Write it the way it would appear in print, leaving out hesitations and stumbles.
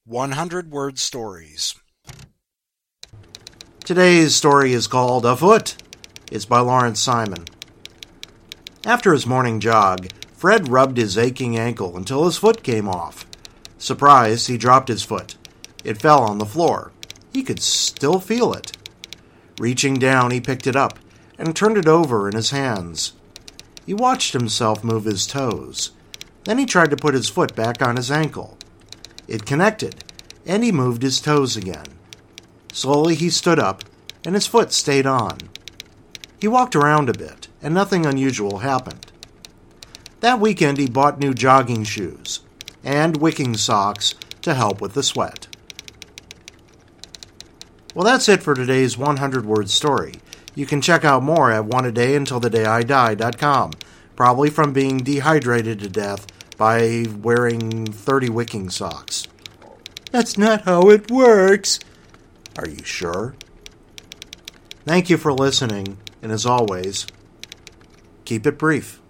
100-word stories. Today's story is called Afoot. It's by Lawrence Simon. After his morning jog, Fred rubbed his aching ankle until his foot came off. Surprised, he dropped his foot. It fell on the floor. He could still feel it. Reaching down, he picked it up and turned it over in his hands. He watched himself move his toes. Then he tried to put his foot back on his ankle. It connected, and he moved his toes again. Slowly he stood up, and his foot stayed on. He walked around a bit, and nothing unusual happened. That weekend he bought new jogging shoes and wicking socks to help with the sweat. Well, that's it for today's 100-word story. You can check out more at oneadayuntilthedayidie.com, probably from being dehydrated to death by wearing 30 wicking socks. That's not how it works. Are you sure? Thank you for listening, and as always, keep it brief.